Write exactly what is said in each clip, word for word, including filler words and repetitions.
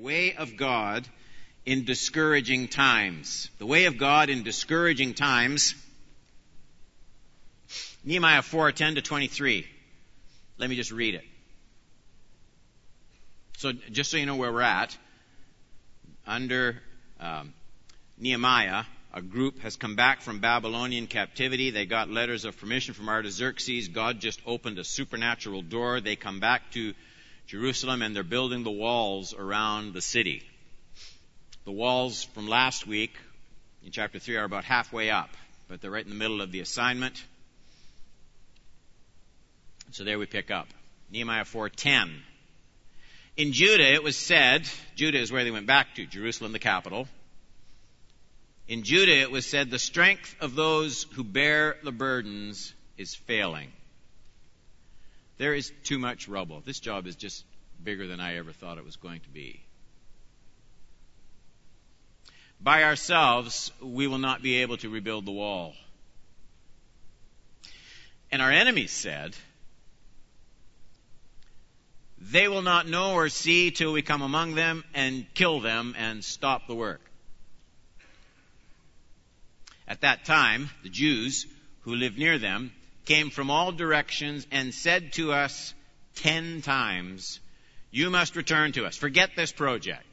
way of God in discouraging times. The way of God in discouraging times. Nehemiah four, ten to twenty-three. Let me just read it. So just so you know where we're at, under um, Nehemiah, a group has come back from Babylonian captivity. They got letters of permission from Artaxerxes. God just opened a supernatural door. They come back to Jerusalem and they're building the walls around the city. The walls from last week in chapter three are about halfway up, but they're right in the middle of the assignment. So there we pick up. Nehemiah four ten. In Judah it was said, Judah is where they went back to, Jerusalem the capital. In Judah it was said, the strength of those who bear the burdens is failing. There is too much rubble. This job is just bigger than I ever thought it was going to be. By ourselves, we will not be able to rebuild the wall. And our enemies said, they will not know or see till we come among them and kill them and stop the work. At that time, the Jews who lived near them came from all directions and said to us ten times, you must return to us. Forget this project.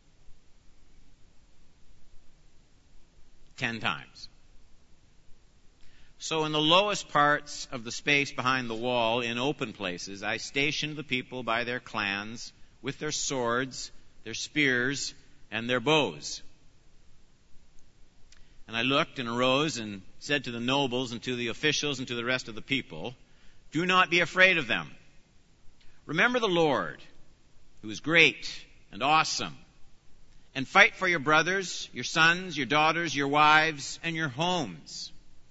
Ten times. So in the lowest parts of the space behind the wall, in open places, I stationed the people by their clans with their swords, their spears, and their bows. And I looked and arose and said to the nobles and to the officials and to the rest of the people, do not be afraid of them. Remember the Lord, who is great and awesome, and fight for your brothers, your sons, your daughters, your wives, and your homes.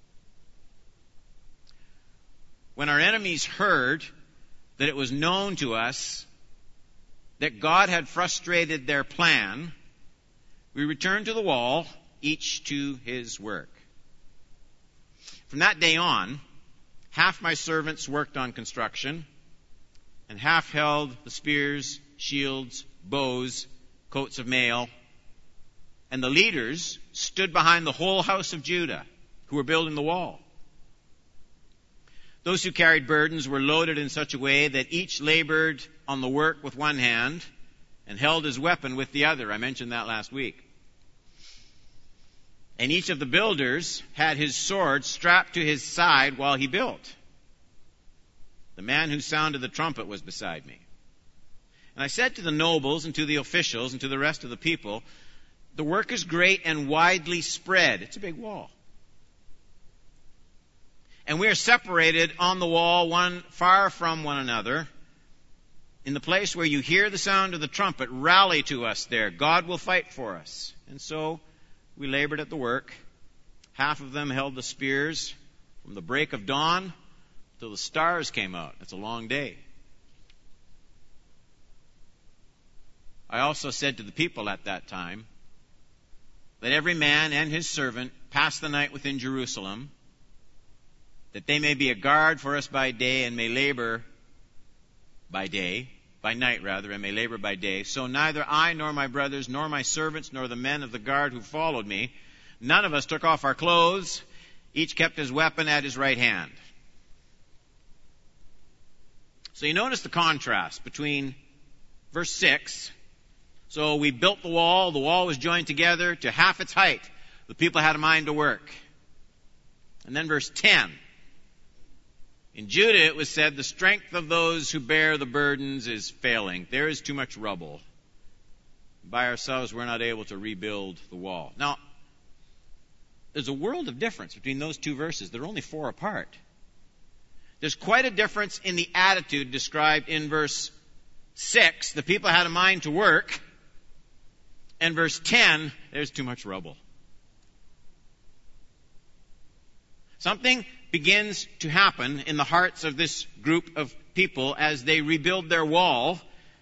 When our enemies heard that it was known to us that God had frustrated their plan, we returned to the wall, each to his work. From that day on, half my servants worked on construction, and half held the spears, shields, bows, coats of mail, and the leaders stood behind the whole house of Judah who were building the wall. Those who carried burdens were loaded in such a way that each labored on the work with one hand and held his weapon with the other. I mentioned that last week. And each of the builders had his sword strapped to his side while he built. The man who sounded the trumpet was beside me. And I said to the nobles and to the officials and to the rest of the people, the work is great and widely spread. It's a big wall. And we are separated on the wall, one far from one another. In the place where you hear the sound of the trumpet, rally to us there. God will fight for us. And so we labored at the work. Half of them held the spears from the break of dawn till the stars came out. It's a long day. I also said to the people at that time, let every man and his servant pass the night within Jerusalem, that they may be a guard for us by day and may labor by day, by night rather, and may labor by day. So neither I nor my brothers nor my servants nor the men of the guard who followed me, none of us took off our clothes. Each kept his weapon at his right hand. So you notice the contrast between verse six. So we built the wall. The wall was joined together to half its height. The people had a mind to work. And then verse ten. In Judah it was said, the strength of those who bear the burdens is failing. There is too much rubble. By ourselves we're not able to rebuild the wall. Now, there's a world of difference between those two verses. They're only four apart. There's quite a difference in the attitude described in verse six. The people had a mind to work. And verse ten, there's too much rubble. Something begins to happen in the hearts of this group of people as they rebuild their wall,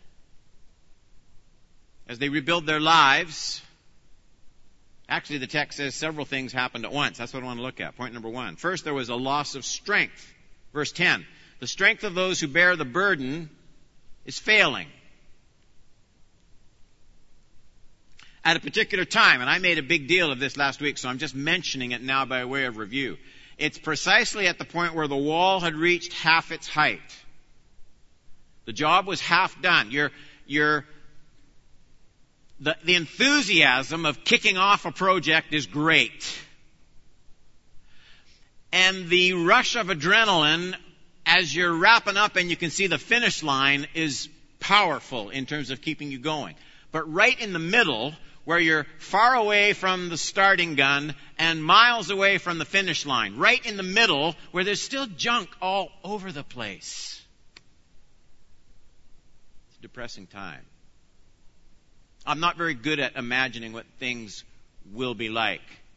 as they rebuild their lives. Actually, the text says several things happened at once. That's what I want to look at. Point number one. First, there was a loss of strength. Verse ten. The strength of those who bear the burden is failing. at a particular time, and I made a big deal of this last week, so I'm just mentioning it now by way of review. It's precisely at the point where the wall had reached half its height. The job was half done. Your, your, the, the enthusiasm of kicking off a project is great. And the rush of adrenaline as you're wrapping up and you can see the finish line is powerful in terms of keeping you going. But right in the middle, where you're far away from the starting gun and miles away from the finish line, right in the middle, where there's still junk all over the place. It's a depressing time. I'm not very good at imagining what things will be like.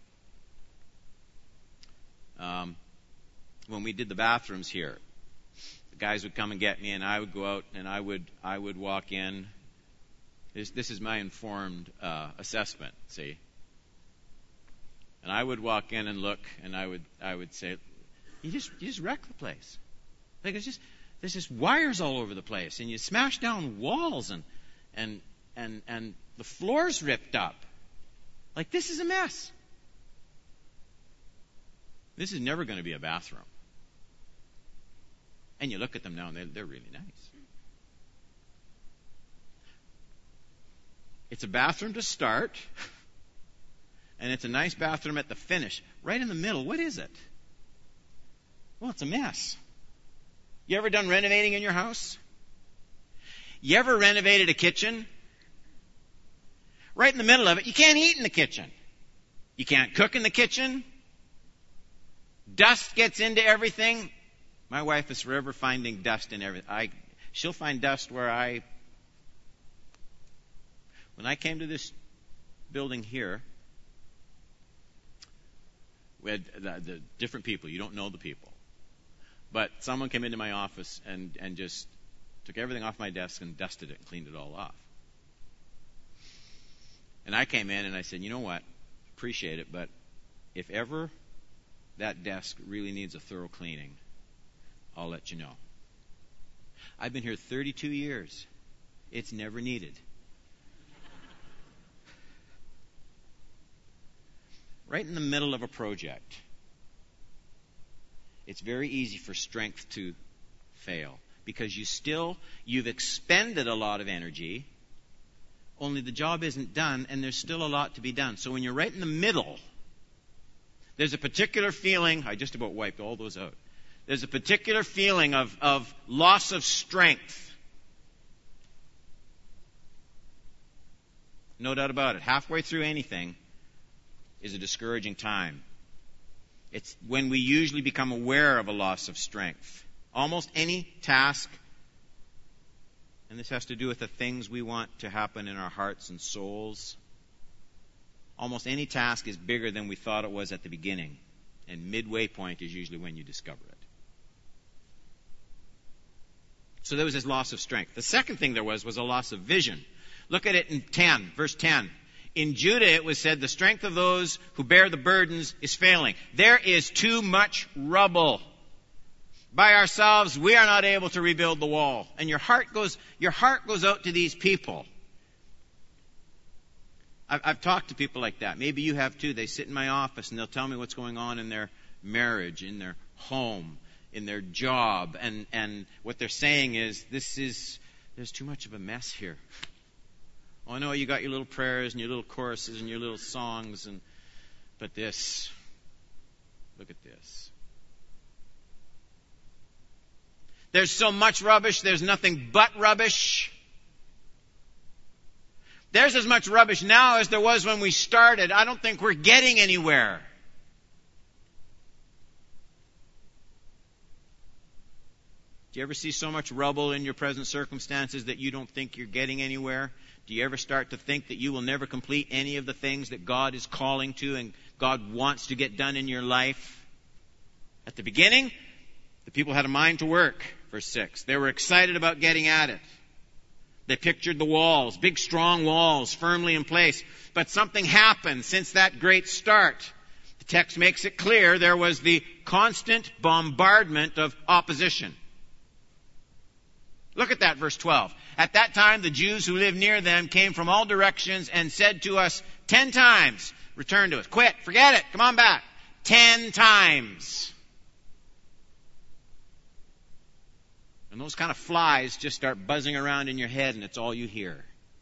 Um, when we did the bathrooms here, the guys would come and get me, and I would go out and I would I would walk in. This, this is my informed uh, assessment. See, and I would walk in and look, and I would I would say, "You just you just wreck the place. Like it's just there's just wires all over the place, and you smash down walls, and and and and the floor's ripped up. Like this is a mess." This is never going to be a bathroom. And you look at them now, and they're, they're really nice. It's a bathroom to start, and it's a nice bathroom at the finish. Right in the middle, what is it? Well, it's a mess. You ever done renovating in your house? You ever renovated a kitchen? Right in the middle of it, you can't eat in the kitchen. You can't cook in the kitchen. Dust gets into everything. My wife is forever finding dust in everything. I, she'll find dust where I... When I came to this building here, we had the, the different people. You don't know the people. But someone came into my office and, and just took everything off my desk and dusted it and cleaned it all off. And I came in and I said, you know what? Appreciate it, but if ever that desk really needs a thorough cleaning, I'll let you know. I've been here thirty-two years. It's never needed. Right in the middle of a project, it's very easy for strength to fail because you still, you've expended a lot of energy, only the job isn't done and there's still a lot to be done. So when you're right in the middle, there's a particular feeling, I just about wiped all those out. There's a particular feeling of, of loss of strength. No doubt about it. Halfway through anything is a discouraging time. It's when we usually become aware of a loss of strength. Almost any task, and this has to do with the things we want to happen in our hearts and souls. Almost any task is bigger than we thought it was at the beginning. And midway point is usually when you discover it. So there was this loss of strength. The second thing there was was a loss of vision. Look at it in ten, verse ten. In Judah it was said, the strength of those who bear the burdens is failing. There is too much rubble. By ourselves, we are not able to rebuild the wall. And your heart goes, your heart goes out to these people. I've, I've talked to people like that. Maybe you have too. They sit in my office and they'll tell me what's going on in their marriage, in their home, in their job. And, and what they're saying is, this is, there's too much of a mess here. Oh, I know you got your little prayers and your little choruses and your little songs, and but this, look at this. There's so much rubbish, there's nothing but rubbish. There's as much rubbish now as there was when we started. I don't think we're getting anywhere. Do you ever see so much rubble in your present circumstances that you don't think you're getting anywhere? Do you ever start to think that you will never complete any of the things that God is calling to and God wants to get done in your life? At the beginning, the people had a mind to work, verse six. They were excited about getting at it. They pictured the walls, big strong walls, firmly in place. But something happened since that great start. The text makes it clear there was the constant bombardment of opposition. Look at that, verse twelve. At that time, the Jews who lived near them came from all directions and said to us ten times, return to us. Quit. Forget it. Come on back. Ten times. And those kind of flies just start buzzing around in your head, and it's all you hear.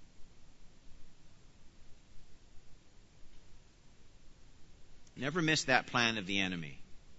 Never miss that plan of the enemy.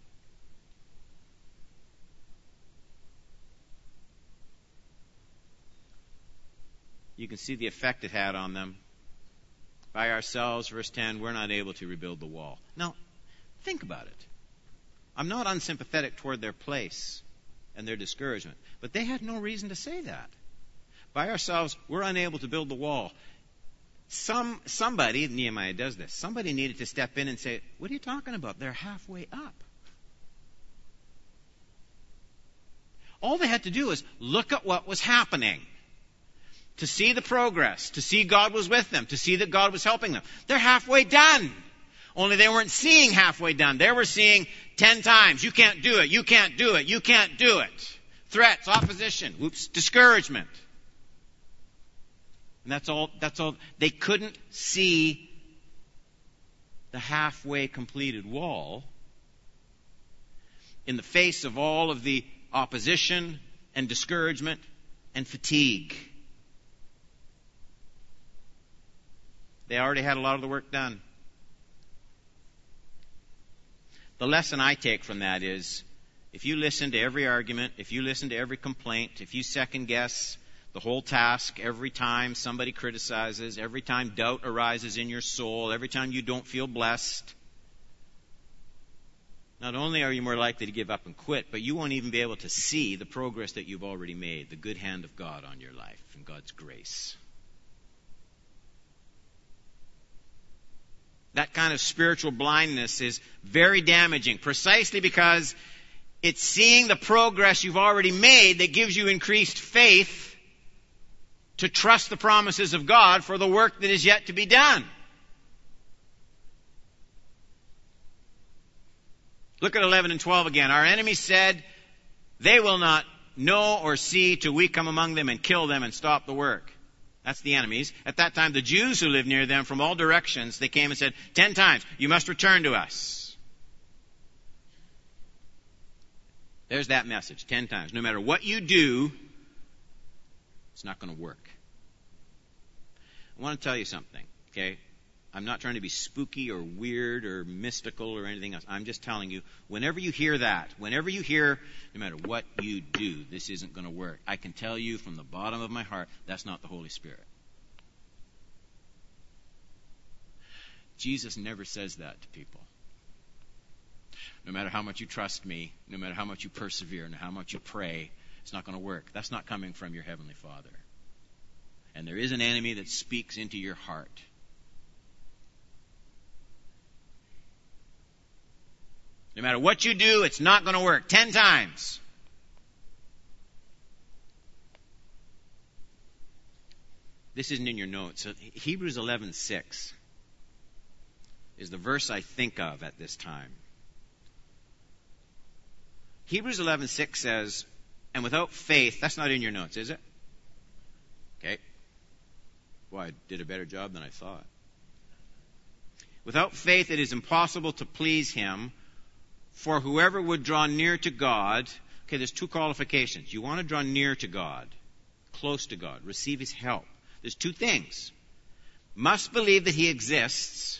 You can see the effect it had on them. By ourselves, verse ten, we're not able to rebuild the wall. Now, think about it. I'm not unsympathetic toward their place and their discouragement, but they had no reason to say that. By ourselves, we're unable to build the wall. Some somebody, Nehemiah does this, somebody needed to step in and say, what are you talking about? They're halfway up. All they had to do was look at what was happening. To see the progress, to see God was with them, to see that God was helping them. They're halfway done. Only they weren't seeing halfway done. They were seeing ten times, you can't do it, you can't do it, you can't do it. Threats, opposition, whoops, discouragement. And that's all, that's all. They couldn't see the halfway completed wall in the face of all of the opposition and discouragement and fatigue. They already had a lot of the work done. The lesson I take from that is, if you listen to every argument, if you listen to every complaint, if you second guess the whole task every time somebody criticizes, every time doubt arises in your soul, every time you don't feel blessed, not only are you more likely to give up and quit, but you won't even be able to see the progress that you've already made, the good hand of God on your life and God's grace. That kind of spiritual blindness is very damaging, precisely because it's seeing the progress you've already made that gives you increased faith to trust the promises of God for the work that is yet to be done. Look at eleven and twelve again. Our enemies said, they will not know or see till we come among them and kill them and stop the work. That's the enemies. At that time, the Jews who lived near them from all directions, they came and said, ten times, you must return to us. There's that message, ten times. No matter what you do, it's not going to work. I want to tell you something, okay? I'm not trying to be spooky or weird or mystical or anything else. I'm just telling you, whenever you hear that, whenever you hear, no matter what you do, this isn't going to work, I can tell you from the bottom of my heart, that's not the Holy Spirit. Jesus never says that to people. No matter how much you trust me, no matter how much you persevere, no matter how much you pray, it's not going to work. That's not coming from your Heavenly Father. And there is an enemy that speaks into your heart. No matter what you do, it's not going to work. Ten times. This isn't in your notes. So Hebrews eleven six is the verse I think of at this time. Hebrews eleven six says, and without faith, that's not in your notes, is it? Okay. Well, I did a better job than I thought. Without faith, it is impossible to please Him. For whoever would draw near to God, okay, there's two qualifications. You want to draw near to God, close to God, receive His help. There's two things. Must believe that He exists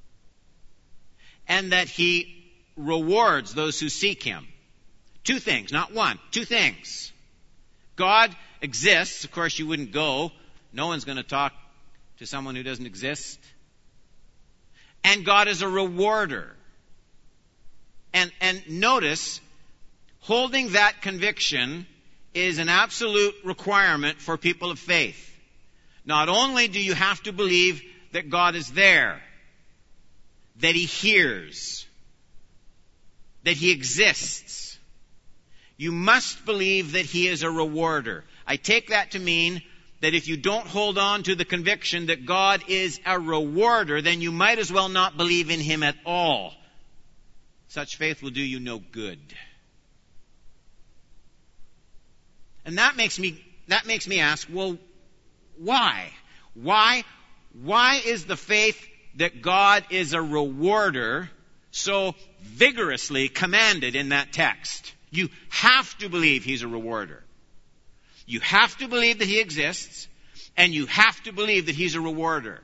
and that He rewards those who seek Him. Two things, not one, two things. God exists. Of course, you wouldn't go. No one's going to talk to someone who doesn't exist. And God is a rewarder. And, and notice, holding that conviction is an absolute requirement for people of faith. Not only do you have to believe that God is there, that He hears, that He exists, you must believe that He is a rewarder. I take that to mean that if you don't hold on to the conviction that God is a rewarder, then you might as well not believe in Him at all. Such faith will do you no good. And that makes me that makes me ask, well, why? Why, why is the faith that God is a rewarder so vigorously commanded in that text? You have to believe He's a rewarder. You have to believe that He exists, and you have to believe that He's a rewarder.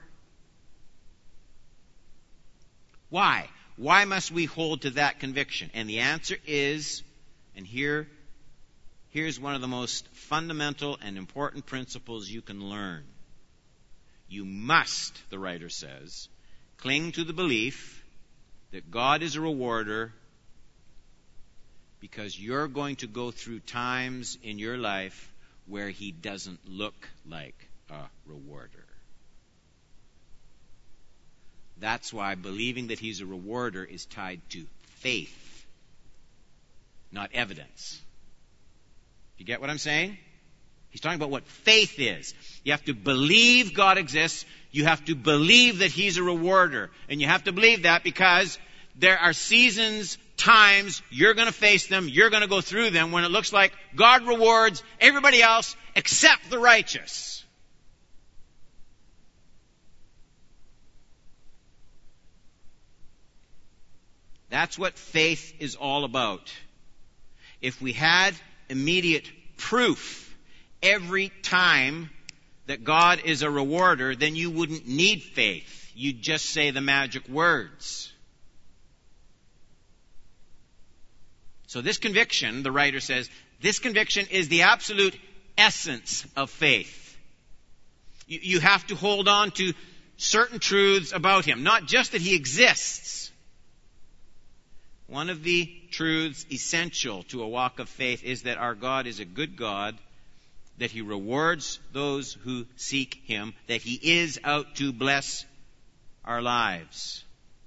Why? Why must we hold to that conviction? And the answer is, and here, here's one of the most fundamental and important principles you can learn. You must, the writer says, cling to the belief that God is a rewarder, because you're going to go through times in your life where He doesn't look like a rewarder. That's why believing that He's a rewarder is tied to faith, not evidence. You get what I'm saying? He's talking about what faith is. You have to believe God exists. You have to believe that He's a rewarder. And you have to believe that because there are seasons, times, you're going to face them, you're going to go through them when it looks like God rewards everybody else except the righteous. That's what faith is all about. If we had immediate proof every time that God is a rewarder, then you wouldn't need faith. You'd just say the magic words. So this conviction, the writer says, this conviction is the absolute essence of faith. You, you have to hold on to certain truths about Him, not just that He exists. One of the truths essential to a walk of faith is that our God is a good God, that He rewards those who seek Him, that He is out to bless our lives.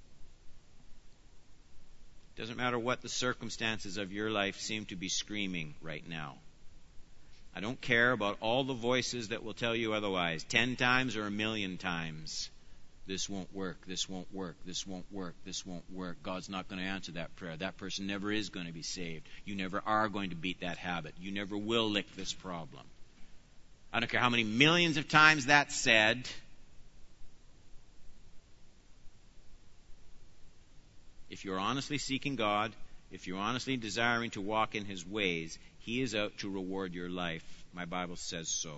Doesn't matter what the circumstances of your life seem to be screaming right now. I don't care about all the voices that will tell you otherwise, ten times or a million times. This won't work, this won't work, this won't work, this won't work. God's not going to answer that prayer. That person never is going to be saved. You never are going to beat that habit. You never will lick this problem. I don't care how many millions of times that's said. If you're honestly seeking God, if you're honestly desiring to walk in His ways, He is out to reward your life. My Bible says so.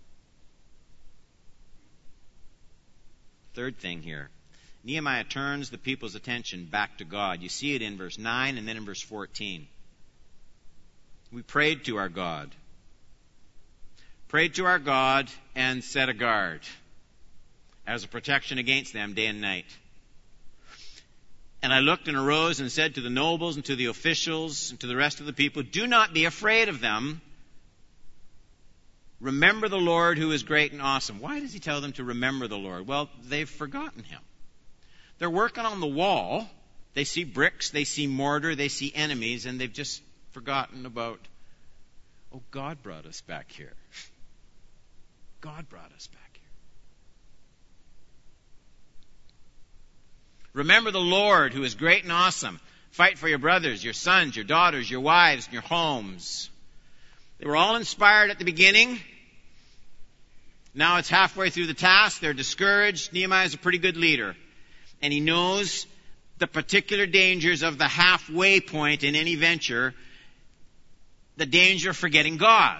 Third thing here. Nehemiah turns the people's attention back to God. You see it in verse nine and then in verse fourteen. We prayed to our God. Prayed to our God and set a guard as a protection against them day and night. And I looked and arose and said to the nobles and to the officials and to the rest of the people, do not be afraid of them. Remember the Lord who is great and awesome. Why does he tell them to remember the Lord? Well, they've forgotten Him. They're working on the wall. They see bricks, they see mortar, they see enemies, and they've just forgotten about, oh, God brought us back here. God brought us back here. Remember the Lord who is great and awesome. Fight for your brothers, your sons, your daughters, your wives, and your homes. They were all inspired at the beginning. Now it's halfway through the task. They're discouraged. Nehemiah is a pretty good leader. And he knows the particular dangers of the halfway point in any venture. The danger of forgetting God.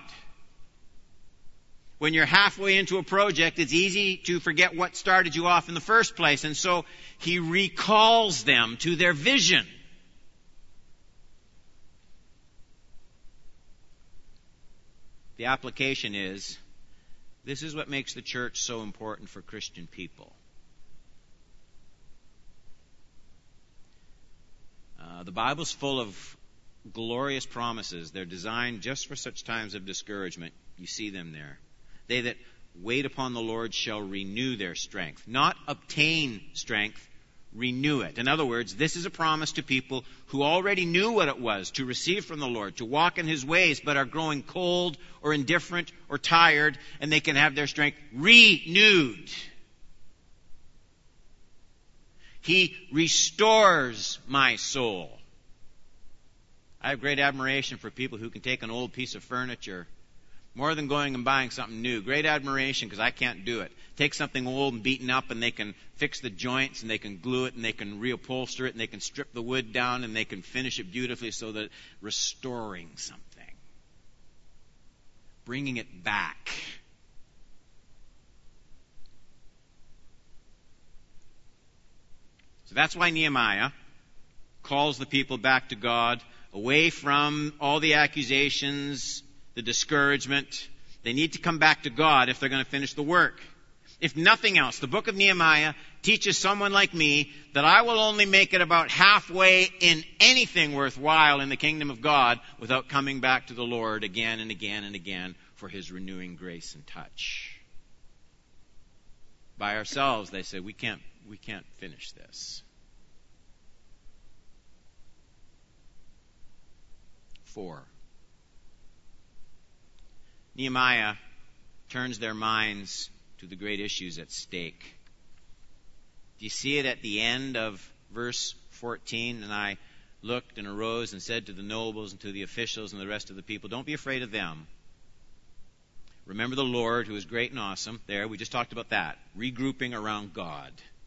When you're halfway into a project, it's easy to forget what started you off in the first place. And so he recalls them to their vision. The application is, this is what makes the church so important for Christian people. Uh, the Bible's full of glorious promises. They're designed just for such times of discouragement. You see them there. They that wait upon the Lord shall renew their strength. Not obtain strength, renew it. In other words, this is a promise to people who already knew what it was to receive from the Lord, to walk in His ways, but are growing cold or indifferent or tired, and they can have their strength renewed. He restores my soul. I have great admiration for people who can take an old piece of furniture More than going and buying something new. Great admiration, because I can't do it. Take something old and beaten up, and they can fix the joints, and they can glue it, and they can reupholster it, and they can strip the wood down, and they can finish it beautifully so that restoring something. Bringing it back. So that's why Nehemiah calls the people back to God, away from all the accusations, the discouragement. They need to come back to God if they're going to finish the work. If nothing else, the book of Nehemiah teaches someone like me that I will only make it about halfway in anything worthwhile in the kingdom of God without coming back to the Lord again and again and again for His renewing grace and touch. By ourselves, they say, we can't, we can't finish this. Four. Nehemiah turns their minds to the great issues at stake. Do you see it at the end of verse fourteen? And I looked and arose and said to the nobles and to the officials and the rest of the people, don't be afraid of them. Remember the Lord who is great and awesome. There, we just talked about that. Regrouping around God.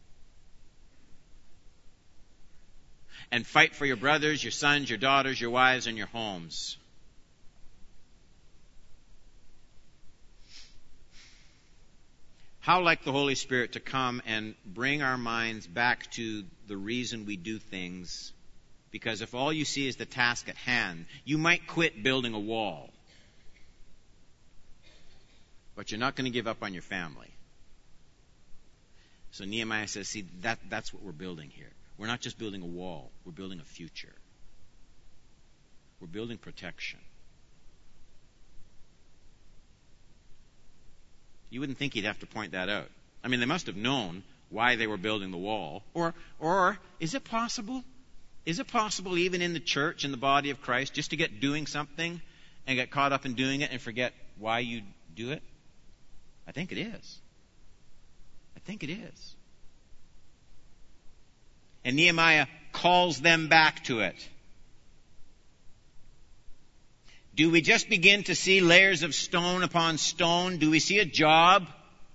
And fight for your brothers, your sons, your daughters, your wives, and your homes. How like the Holy Spirit to come and bring our minds back to the reason we do things. Because if all you see is the task at hand, you might quit building a wall. But you're not going to give up on your family. So Nehemiah says, see, that, that's what we're building here. We're not just building a wall. We're building a future. We're building protection. You wouldn't think he'd have to point that out. I mean, they must have known why they were building the wall. Or, or is it possible? Is it possible even in the church, in the body of Christ, just to get doing something and get caught up in doing it and forget why you do it? I think it is. I think it is. And Nehemiah calls them back to it. Do we just begin to see layers of stone upon stone? Do we see a job?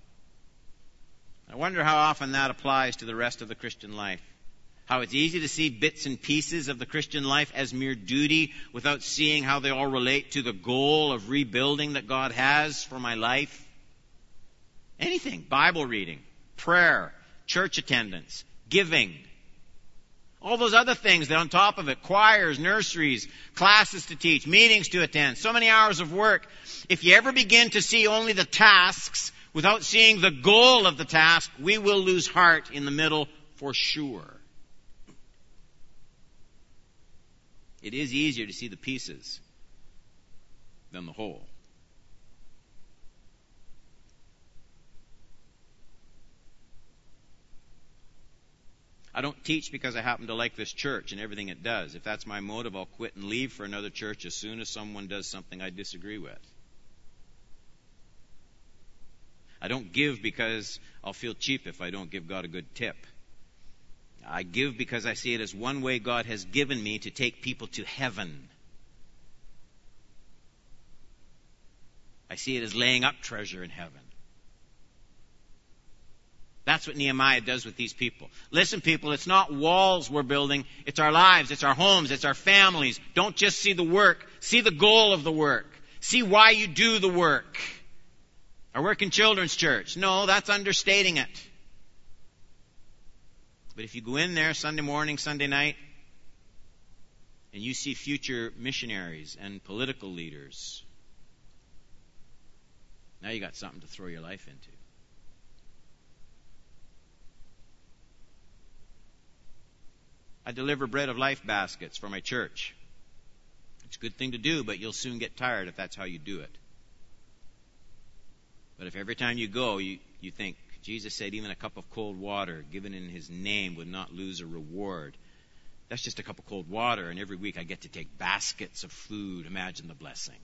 I wonder how often that applies to the rest of the Christian life. How it's easy to see bits and pieces of the Christian life as mere duty without seeing how they all relate to the goal of rebuilding that God has for my life. Anything. Bible reading, prayer, church attendance, giving. All those other things that on top of it, choirs, nurseries, classes to teach, meetings to attend, so many hours of work. If you ever begin to see only the tasks without seeing the goal of the task, we will lose heart in the middle for sure. It is easier to see the pieces than the whole. I don't teach because I happen to like this church and everything it does. If that's my motive, I'll quit and leave for another church as soon as someone does something I disagree with. I don't give because I'll feel cheap if I don't give God a good tip. I give because I see it as one way God has given me to take people to heaven. I see it as laying up treasure in heaven. That's what Nehemiah does with these people. Listen, people, it's not walls we're building. It's our lives. It's our homes. It's our families. Don't just see the work. See the goal of the work. See why you do the work. I work in children's church. No, that's understating it. But if you go in there Sunday morning, Sunday night, and you see future missionaries and political leaders, now you got something to throw your life into. I deliver bread of life baskets for my church. It's a good thing to do, but you'll soon get tired if that's how you do it. But if every time you go, you, you think, Jesus said even a cup of cold water given in His name would not lose a reward. That's just a cup of cold water, and every week I get to take baskets of food. Imagine the blessing.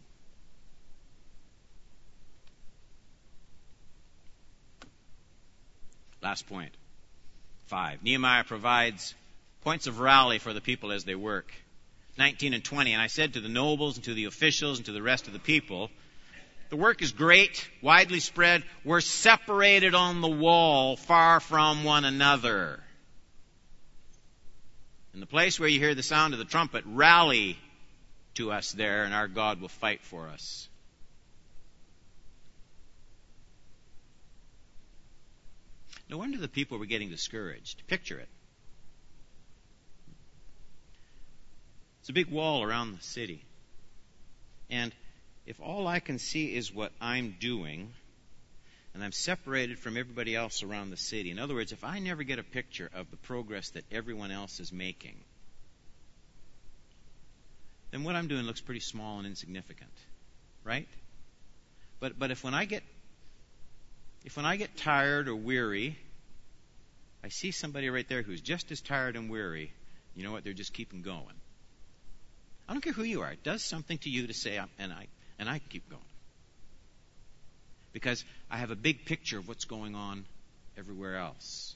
Last point. Five. Nehemiah provides points of rally for the people as they work. nineteen and twenty. And I said to the nobles and to the officials and to the rest of the people, the work is great, widely spread. We're separated on the wall, far from one another. In the place where you hear the sound of the trumpet, rally to us there, and our God will fight for us. No wonder the people were getting discouraged. Picture it. It's a big wall around the city. And if all I can see is what I'm doing, and I'm separated from everybody else around the city, in other words, if I never get a picture of the progress that everyone else is making, then what I'm doing looks pretty small and insignificant, right? But but if when I get if when I get tired or weary, I see somebody right there who's just as tired and weary, you know what? They're just keeping going. I don't care who you are. It does something to you to say, and I and I keep going. Because I have a big picture of what's going on everywhere else.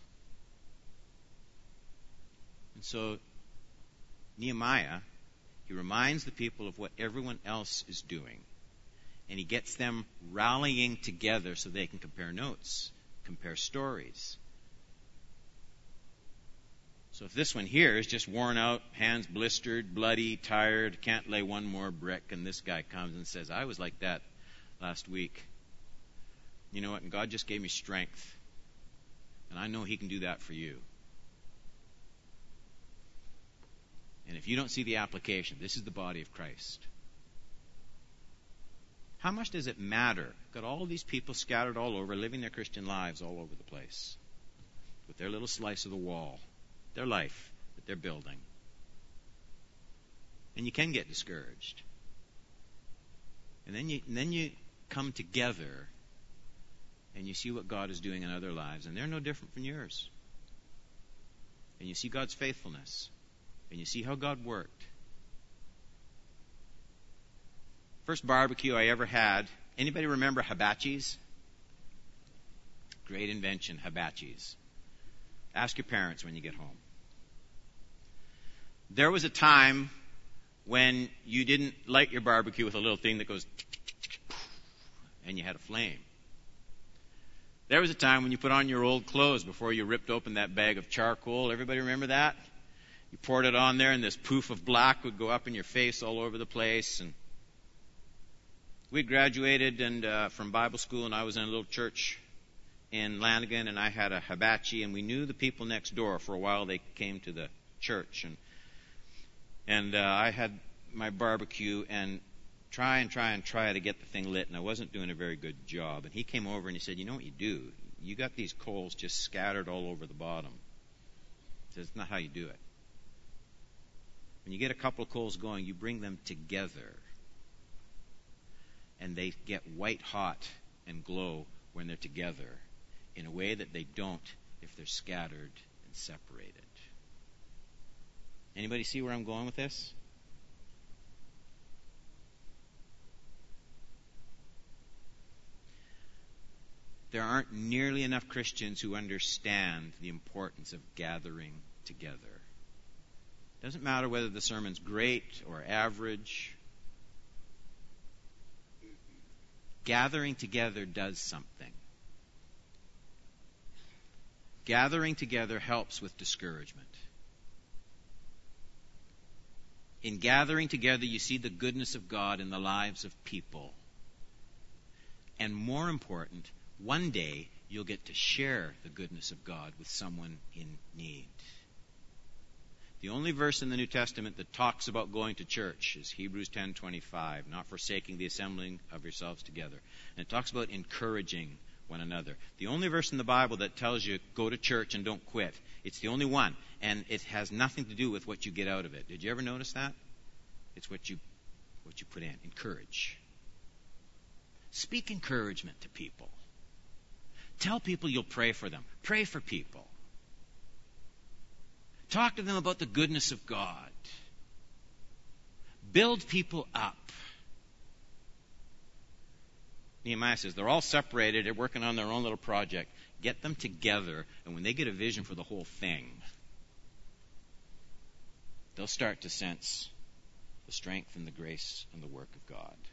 And so, Nehemiah, he reminds the people of what everyone else is doing. And he gets them rallying together so they can compare notes, compare stories. So if this one here is just worn out, hands blistered, bloody, tired, can't lay one more brick, and this guy comes and says, I was like that last week. You know what? And God just gave me strength. And I know he can do that for you. And if you don't see the application, this is the body of Christ. How much does it matter? Got all these people scattered all over, living their Christian lives all over the place, with their little slice of the wall, their life that they're building. And you can get discouraged. And then you, and then you come together and you see what God is doing in other lives, and they're no different from yours. And you see God's faithfulness. And you see how God worked. First barbecue I ever had. Anybody remember hibachis? Great invention, hibachis. Ask your parents when you get home. There was a time when you didn't light your barbecue with a little thing that goes tick, tick, tick, tick, poof, and you had a flame. There was a time when you put on your old clothes before you ripped open that bag of charcoal. Everybody remember that? You poured it on there, and this poof of black would go up in your face all over the place. And we graduated and uh, from Bible school, and I was in a little church in Lanigan, and I had a hibachi, and we knew the people next door. For a while, they came to the church, and and uh, I had my barbecue, and try and try and try to get the thing lit, and I wasn't doing a very good job. And he came over and he said, "You know what you do? You got these coals just scattered all over the bottom." He says, "It's not how you do it. When you get a couple of coals going, you bring them together, and they get white hot and glow when they're together in a way that they don't if they're scattered and separated." Anybody see where I'm going with this? There aren't nearly enough Christians who understand the importance of gathering together. Doesn't matter whether the sermon's great or average. Gathering together does something. Gathering together helps with discouragement. In gathering together, you see the goodness of God in the lives of people. And more important, one day you'll get to share the goodness of God with someone in need. The only verse in the New Testament that talks about going to church is Hebrews ten twenty-five, not forsaking the assembling of yourselves together. And it talks about encouraging one another. The only verse in the Bible that tells you go to church and don't quit. It's the only one. And it has nothing to do with what you get out of it. Did you ever notice that? It's what you what you put in. Encourage. Speak encouragement to people. Tell people you'll pray for them. Pray for people. Talk to them about the goodness of God. Build people up. Nehemiah says they're all separated. They're working on their own little project. Get them together, and when they get a vision for the whole thing, they'll start to sense the strength and the grace and the work of God.